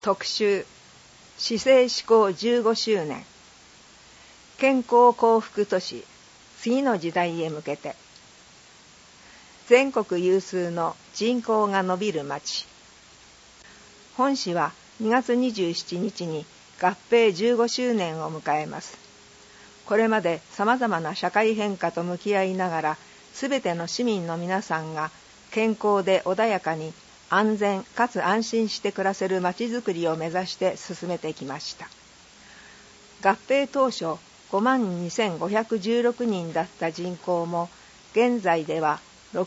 特集市政施行15周年健康幸福都市次の時代へ向けて全国有数の人口が伸びる町。本市は2月27日に合併15周年を迎えます。これまで様々な社会変化と向き合いながら、すべての市民の皆さんが健康で穏やかに安全かつ安心して暮らせる町づくりを目指して進めてきました。合併当初52,516人だった人口も現在では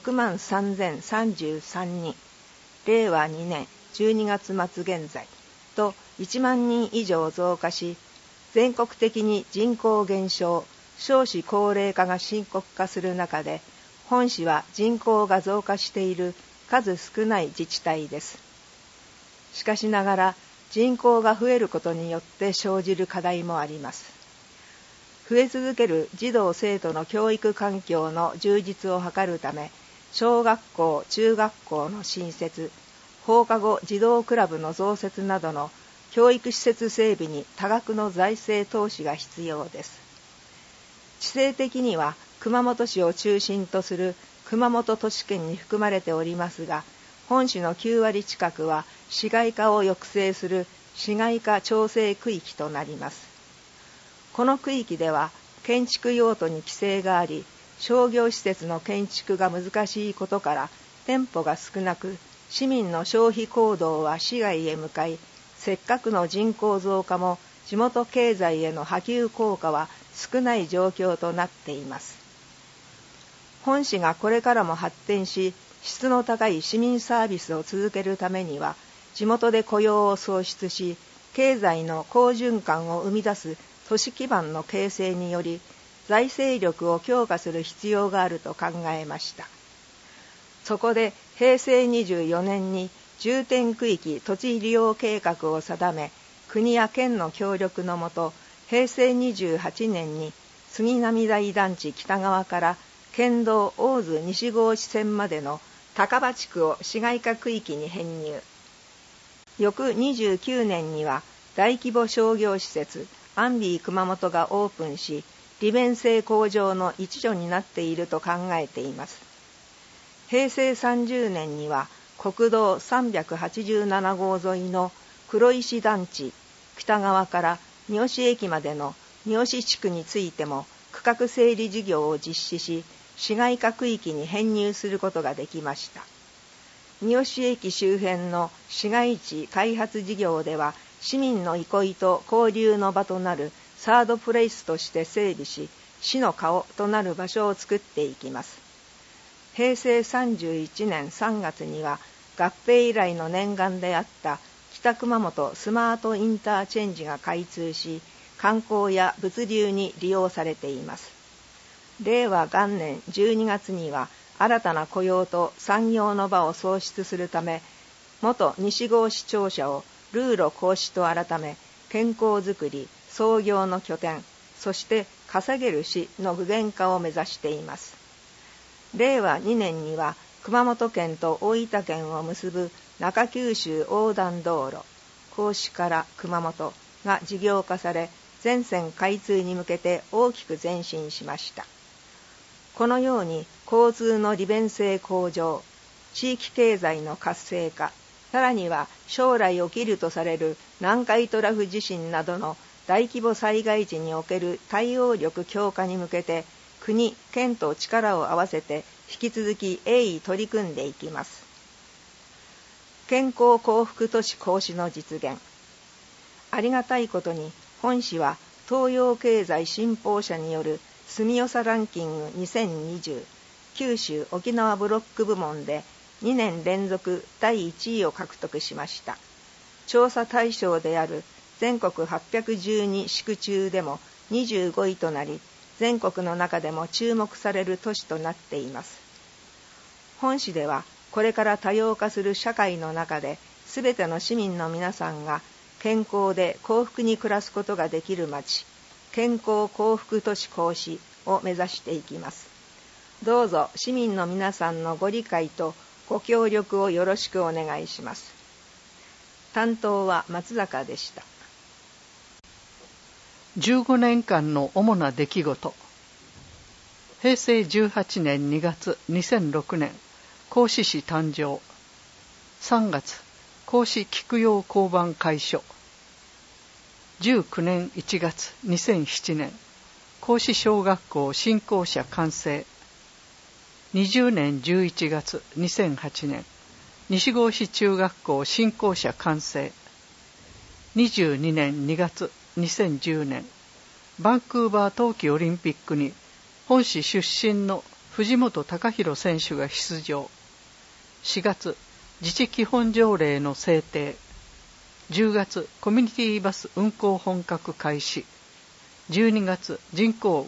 63,033人、令和2年12月末現在と1万人以上増加し、全国的に人口減少、少子高齢化が深刻化する中で、本市は人口が増加している数少ない自治体です。しかしながら人口が増えることによって生じる課題もあります。増え続ける児童生徒の教育環境の充実を図るため、小学校・中学校の新設、放課後児童クラブの増設などの教育施設整備に多額の財政投資が必要です。地政的には熊本市を中心とする熊本都市圏に含まれておりますが、本市の9割近くは市街化を抑制する市街化調整区域となります。この区域では建築用途に規制があり、商業施設の建築が難しいことから店舗が少なく、市民の消費行動は市外へ向かい、せっかくの人口増加も地元経済への波及効果は少ない状況となっています。本市がこれからも発展し、質の高い市民サービスを続けるためには、地元で雇用を創出し、経済の好循環を生み出す都市基盤の形成により、財政力を強化する必要があると考えました。そこで平成24年に重点区域土地利用計画を定め、国や県の協力のもと、平成28年に杉並台団地北側から県道大津西郷支線までの高場地区を市街化区域に編入。翌29年には大規模商業施設アンビー熊本がオープンし、利便性向上の一助になっていると考えています。平成30年には国道387号沿いの黒石団地北側から三好駅までの三好地区についても区画整理事業を実施し、市街化区域に編入することができました。三好駅周辺の市街地開発事業では、市民の憩いと交流の場となるサードプレイスとして整備し、市の顔となる場所を作っていきます。平成31年3月には合併以来の念願であった北熊本スマートインターチェンジが開通し、観光や物流に利用されています。令和元年12月には新たな雇用と産業の場を創出するため、元西郷市庁舎をルーロ公市と改め、健康づくり、創業の拠点、そして稼げる市の具現化を目指しています。令和2年には熊本県と大分県を結ぶ中九州横断道路、公市から熊本が事業化され、全線開通に向けて大きく前進しました。このように交通の利便性向上、地域経済の活性化、さらには将来起きるとされる南海トラフ地震などの大規模災害時における対応力強化に向けて、国・県と力を合わせて引き続き鋭意取り組んでいきます。健康幸福都市構想の実現。ありがたいことに、本市は東洋経済新報社による住よさランキング2020九州沖縄ブロック部門で2年連続第1位を獲得しました。調査対象である全国812市区中でも25位となり、全国の中でも注目される都市となっています。本市ではこれから多様化する社会の中で、すべての市民の皆さんが健康で幸福に暮らすことができる町、健康幸福都市構想を目指していきます。どうぞ市民の皆さんのご理解とご協力をよろしくお願いします。 担当は松坂でした。 15年間の主な出来事。平成18年2月2006年、合志市誕生。3月、合志菊陽交番開所。19年1月2007年、合志小学校新校舎完成。20年11月2008年、西合志中学校新校舎完成。22年2月2010年、バンクーバー冬季オリンピックに本市出身の藤本隆弘選手が出場。4月、自治基本条例の制定。10月、コミュニティバス運行本格開始。12月、人口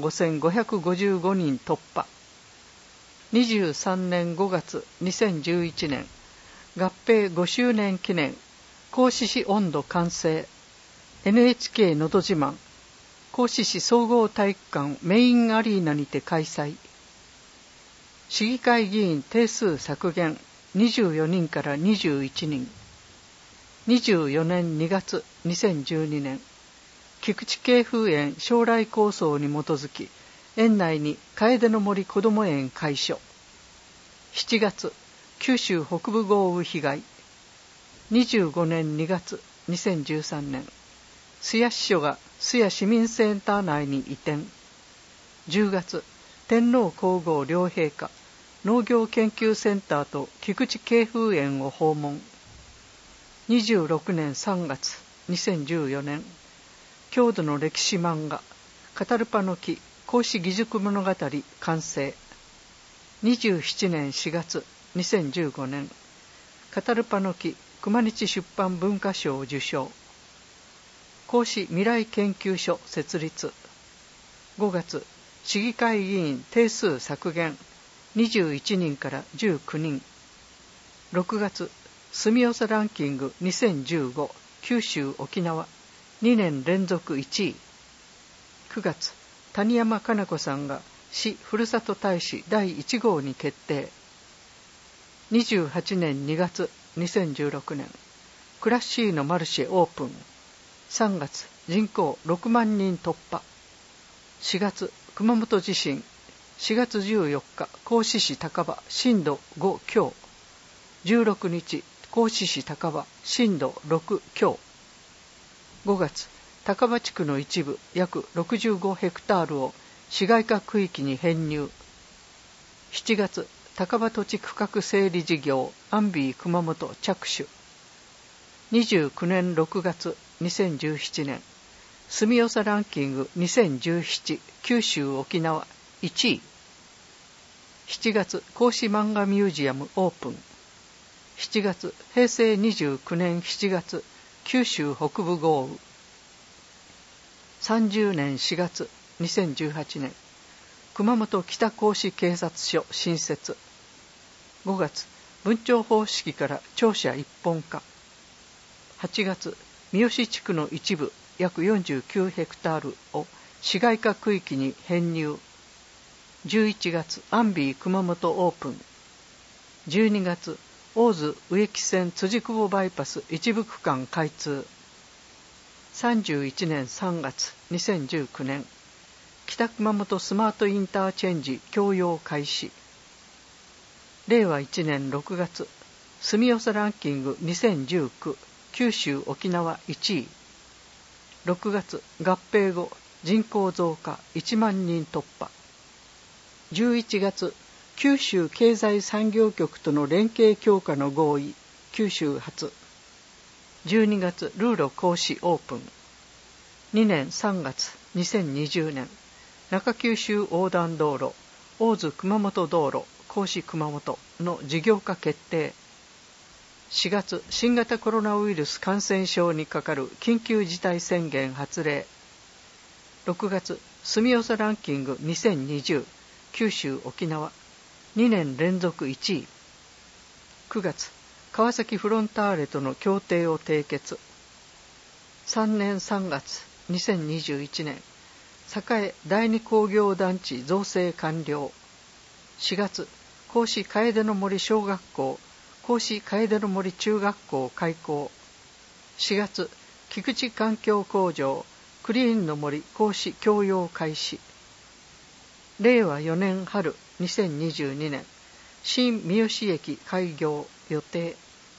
55,555人突破。23年5月2011年、合併5周年記念合志市音頭完成。NHK のど自慢合志市総合体育館メインアリーナにて開催。市議会議員定数削減24人から21人。24年2月2012年、菊池渓風園将来構想に基づき園内に楓の森こども園開所。7月、九州北部豪雨被害。25年2月2013年、須谷支所が須谷市民センター内に移転。10月、天皇皇后両陛下農業研究センターと菊池渓風園を訪問。26年3月2014年、郷土の歴史漫画カタルパの木合志義塾物語完成。27年4月2015年、カタルパの木熊日出版文化賞受賞。合志未来研究所設立。5月、市議会議員定数削減21人から19人。6月、住吉ランキング2015九州沖縄2年連続1位。9月、谷山加奈子さんが市ふるさと大使第1号に決定。28年2月2016年、クラッシーのマルシェオープン。3月、人口6万人突破。4月、熊本地震。4月14日、合志市高場震度5強。16日、合志市高場震度6強。5月、高場地区の一部約65ヘクタールを市街化区域に編入。7月、高場土地区画整理事業アンビー熊本着手。29年6月2017年、住吉ランキング2017九州沖縄1位。7月、合志漫画ミュージアムオープン。7月、平成29年7月、九州北部豪雨。30年4月2018年、熊本北合志警察署新設。5月、分庁方式から庁舎一本化。8月、三好地区の一部約49ヘクタールを市街化区域に編入。11月、アンビー熊本オープン。12月、大津植木線辻久保バイパス一部区間開通。31年3月2019年、北熊本スマートインターチェンジ供用開始。令和1年6月、住吉ランキング2019九州沖縄1位。6月、合併後人口増加1万人突破。11月、九州経済産業局との連携強化の合意、九州初。12月、ルーロ講師オープン。2年3月2020年、中九州横断道路大津熊本道路講師熊本の事業化決定。4月、新型コロナウイルス感染症にかかる緊急事態宣言発令。6月、住吉ランキング2020九州沖縄2年連続1位。9月、川崎フロンターレとの協定を締結。3年3月2021年、栄第二工業団地造成完了。4月、合志楓の森小学校、合志楓の森中学校開校。 4月、菊池環境工場クリーンの森講師教養開始。令和4年春2022年、新三好駅開業予定。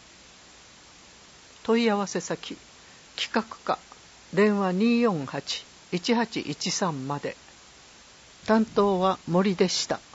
問い合わせ先、企画課、電話 248-1813 まで。担当は森でした。